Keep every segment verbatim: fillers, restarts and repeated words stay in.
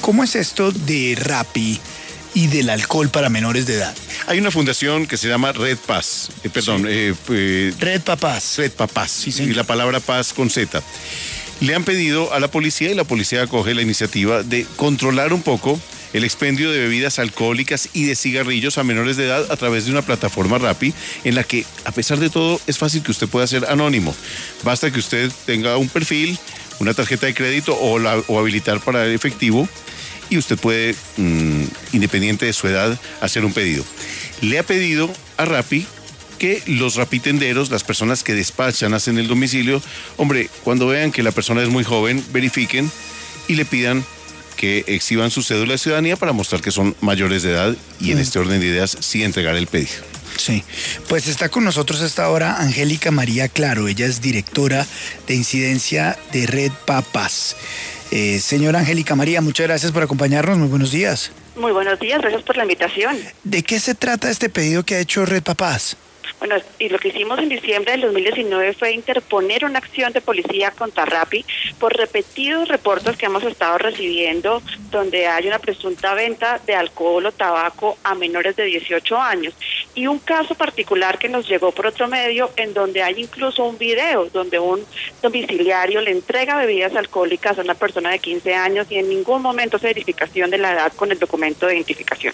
¿cómo es esto de Rappi y del alcohol para menores de edad? Hay una fundación que se llama Red Paz, eh, perdón, Sí. eh, eh, Red Papás. Red Papás, Sí, y señor. la palabra paz con Z. Le han pedido a la policía, y la policía acoge la iniciativa de controlar un poco el expendio de bebidas alcohólicas y de cigarrillos a menores de edad a través de una plataforma Rappi, en la que, a pesar de todo, es fácil que usted pueda ser anónimo. Basta que usted tenga un perfil, una tarjeta de crédito o, la, o habilitar para el efectivo, y usted puede, mmm, independiente de su edad, hacer un pedido. Le ha pedido a Rappi que los rapitenderos, las personas que despachan, hacen el domicilio, hombre, cuando vean que la persona es muy joven, verifiquen y le pidan que exhiban su cédula de ciudadanía para mostrar que son mayores de edad y en este orden de ideas sí entregar el pedido. Sí, pues está con nosotros hasta ahora Angélica María Claro, ella es directora de incidencia de Red Papás. Eh, señora Angélica María, muchas gracias por acompañarnos, muy buenos días. Muy buenos días, gracias por la invitación. ¿De qué se trata este pedido que ha hecho Red Papás? Bueno, y lo que hicimos en diciembre del dos mil diecinueve fue interponer una acción de policía contra Rappi por repetidos reportes que hemos estado recibiendo donde hay una presunta venta de alcohol o tabaco a menores de dieciocho años. Y un caso particular que nos llegó por otro medio en donde hay incluso un video donde un domiciliario le entrega bebidas alcohólicas a una persona de quince años y en ningún momento hace verificación de la edad con el documento de identificación.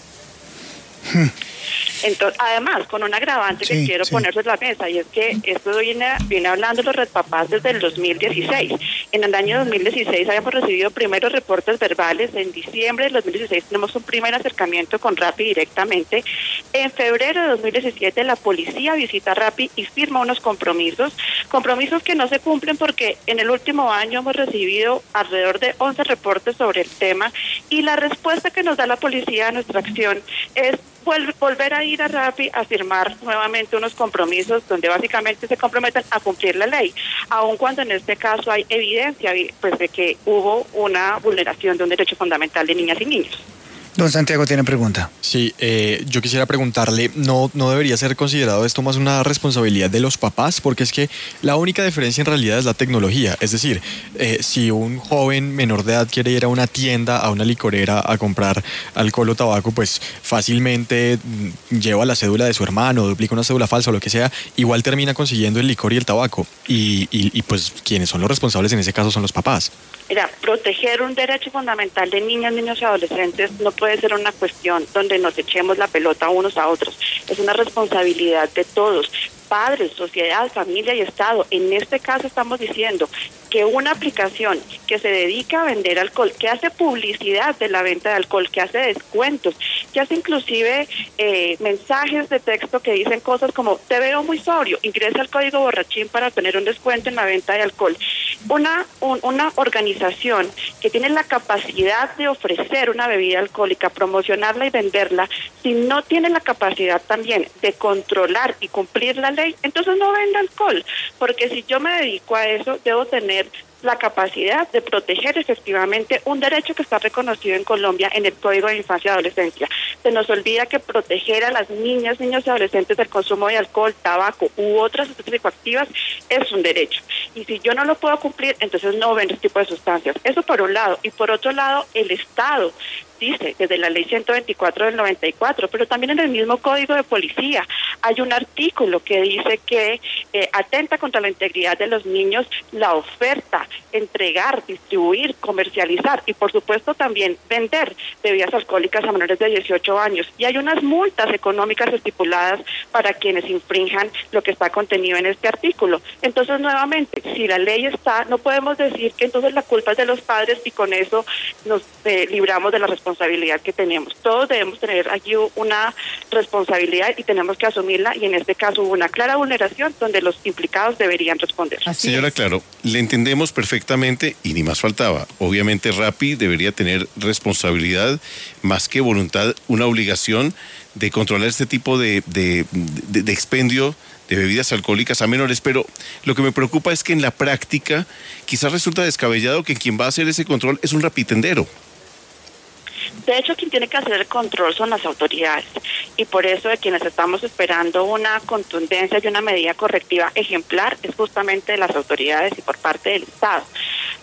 Hmm. Entonces, además, con un agravante Sí, que quiero sí. poner sobre la mesa, y es que esto viene, viene hablando los Red Papás desde el dos mil dieciséis. En el año dos mil dieciséis habíamos recibido primeros reportes verbales. En diciembre del dos mil dieciséis tenemos un primer acercamiento con Rappi directamente. En febrero de dos mil diecisiete la policía visita a Rappi y firma unos compromisos, compromisos que no se cumplen porque en el último año hemos recibido alrededor de once reportes sobre el tema y la respuesta que nos da la policía a nuestra acción es volver a ir a Rappi a firmar nuevamente unos compromisos donde básicamente se comprometen a cumplir la ley, aun cuando en este caso hay evidencia pues de que hubo una vulneración de un derecho fundamental de niñas y niños. Don Santiago tiene pregunta. Sí, eh, yo quisiera preguntarle, ¿no, ¿no debería ser considerado esto más una responsabilidad de los papás? Porque es que la única diferencia en realidad es la tecnología. Es decir, eh, si un joven menor de edad quiere ir a una tienda, a una licorera a comprar alcohol o tabaco, pues fácilmente lleva la cédula de su hermano, duplica una cédula falsa o lo que sea, igual termina consiguiendo el licor y el tabaco. Y, y, y pues quienes son los responsables en ese caso son los papás. Mira, proteger un derecho fundamental de niñas, niños y adolescentes no puede ser una cuestión donde nos echemos la pelota unos a otros. Es una responsabilidad de todos, padres, sociedad, familia y Estado. En este caso estamos diciendo que una aplicación que se dedica a vender alcohol, que hace publicidad de la venta de alcohol, que hace descuentos, que hace inclusive eh, mensajes de texto que dicen cosas como te veo muy sobrio, ingresa al código borrachín para obtener un descuento en la venta de alcohol. Una, un, una organización que tiene la capacidad de ofrecer una bebida alcohólica, promocionarla y venderla, si no tiene la capacidad también de controlar y cumplir la ley, entonces no venda alcohol, porque si yo me dedico a eso, debo tener la capacidad de proteger efectivamente un derecho que está reconocido en Colombia en el Código de Infancia y Adolescencia. Se nos olvida que proteger a las niñas, niños y adolescentes del consumo de alcohol, tabaco u otras sustancias psicoactivas es un derecho. Y si yo no lo puedo cumplir, entonces no vendo este tipo de sustancias. Eso por un lado. Y por otro lado, el Estado dice desde la ley ciento veinticuatro del noventa y cuatro, pero también en el mismo Código de Policía hay un artículo que dice que eh, atenta contra la integridad de los niños la oferta, entregar, distribuir, comercializar y por supuesto también vender bebidas alcohólicas a menores de dieciocho años. Y hay unas multas económicas estipuladas para quienes infrinjan lo que está contenido en este artículo. Entonces, nuevamente, si la ley está, no podemos decir que entonces la culpa es de los padres y con eso nos eh, libramos de la responsabilidad que tenemos. Todos debemos tener aquí una responsabilidad y tenemos que asumirla y en este caso hubo una clara vulneración donde los implicados deberían responder. Así Señora es. Claro, le entendemos perfectamente y ni más faltaba. Obviamente Rappi debería tener responsabilidad más que voluntad, una obligación de controlar este tipo de, de, de, de expendio de bebidas alcohólicas a menores, pero lo que me preocupa es que en la práctica quizás resulta descabellado que quien va a hacer ese control es un rapitendero. De hecho, quien tiene que hacer el control son las autoridades y por eso de quienes estamos esperando una contundencia y una medida correctiva ejemplar es justamente de las autoridades y por parte del Estado.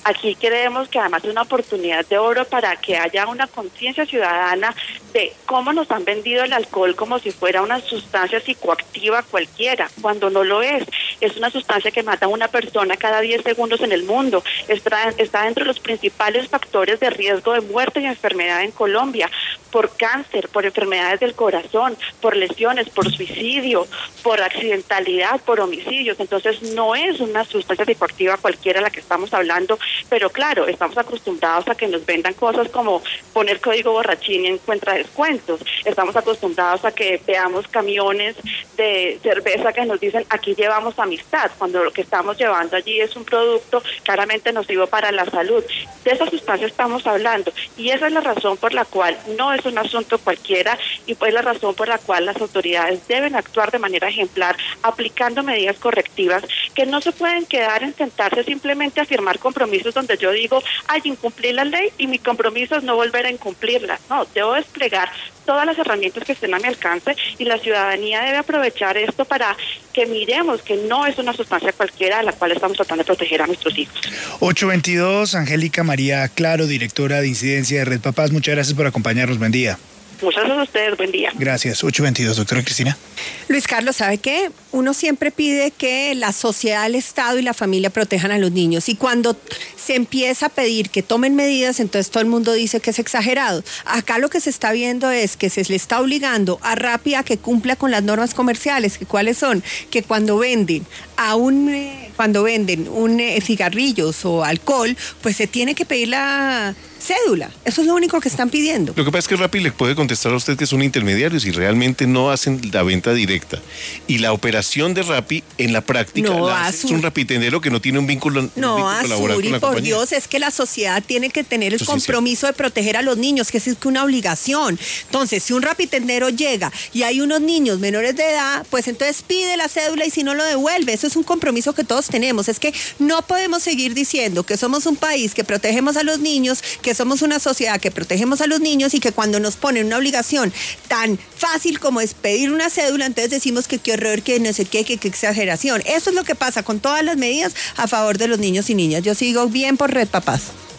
Aquí creemos que además es una oportunidad de oro para que haya una conciencia ciudadana de cómo nos han vendido el alcohol como si fuera una sustancia psicoactiva cualquiera, cuando no lo es. Es una sustancia que mata a una persona cada diez segundos en el mundo. Está, está dentro de los principales factores de riesgo de muerte y enfermedad en Colombia, por cáncer, por enfermedades del corazón, por lesiones, por suicidio, por accidentalidad, por homicidios. Entonces no es una sustancia psicoactiva cualquiera la que estamos hablando, pero claro, estamos acostumbrados a que nos vendan cosas como poner código borrachín y encuentra descuentos. Estamos acostumbrados a que veamos camiones de cerveza que nos dicen aquí llevamos amistad, cuando lo que estamos llevando allí es un producto claramente nocivo para la salud. De esa sustancia estamos hablando y esa es la razón por la cual no es un asunto cualquiera y pues la razón por la cual las autoridades deben actuar de manera ejemplar, aplicando medidas correctivas que no se pueden quedar en sentarse simplemente a firmar compromisos donde yo digo, ay, incumplí la ley y mi compromiso es no volver a incumplirla. No, debo desplegar todas las herramientas que estén a mi alcance y la ciudadanía debe aprovechar esto para que miremos que no es una sustancia cualquiera a la cual estamos tratando de proteger a nuestros hijos. ocho veintidós, Angélica María Claro, directora de incidencia de Red Papás, muchas gracias por acompañarnos, buen día. Muchas gracias a ustedes, buen día. Gracias, ocho veintidós, doctora Cristina. Luis Carlos, ¿sabe qué? Uno siempre pide que la sociedad, el Estado y la familia protejan a los niños. Y cuando se empieza a pedir que tomen medidas, entonces todo el mundo dice que es exagerado. Acá lo que se está viendo es que se le está obligando a Rappi a que cumpla con las normas comerciales. que ¿Cuáles son? Que cuando venden a un eh, cuando venden un eh, cigarrillos o alcohol, pues se tiene que pedir la cédula. Eso es lo único que están pidiendo. Lo que pasa es que Rappi le puede contestar a usted que son intermediarios y realmente no hacen la venta directa. Y la operación de Rappi, en la práctica, no, la hace, es un rapitendero que no tiene un vínculo, no, un vínculo laboral con la por compañía. Dios, es que la sociedad tiene que tener el Eso sí, compromiso de proteger a los niños, que es una obligación. Entonces, si un rapitendero llega y hay unos niños menores de edad, pues entonces pide la cédula y si no lo devuelve. Eso es un compromiso que todos tenemos. Es que no podemos seguir diciendo que somos un país que protegemos a los niños, que somos una sociedad que protegemos a los niños y que cuando nos ponen una obligación tan fácil como es pedir una cédula, entonces decimos que qué horror, que no sé qué, que qué exageración. Eso es lo que pasa con todas las medidas a favor de los niños y niñas. Yo sigo bien por Red Papás.